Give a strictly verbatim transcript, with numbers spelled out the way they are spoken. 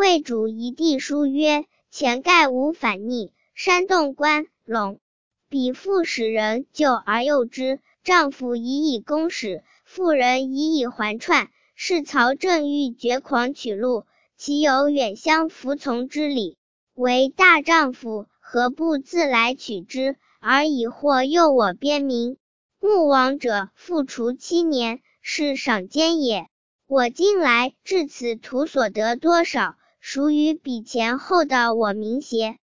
魏主一地书曰：前盖无反逆，山洞关陇，彼复使人救而诱之，丈夫以以公使，妇人以以还串。是曹正欲绝狂取路，其有远相服从之理，为大丈夫，何不自来取之，而以祸诱我边民？穆亡者复除七年，是赏监也。我今来至此途所得多少，孰与比前后道我民邪？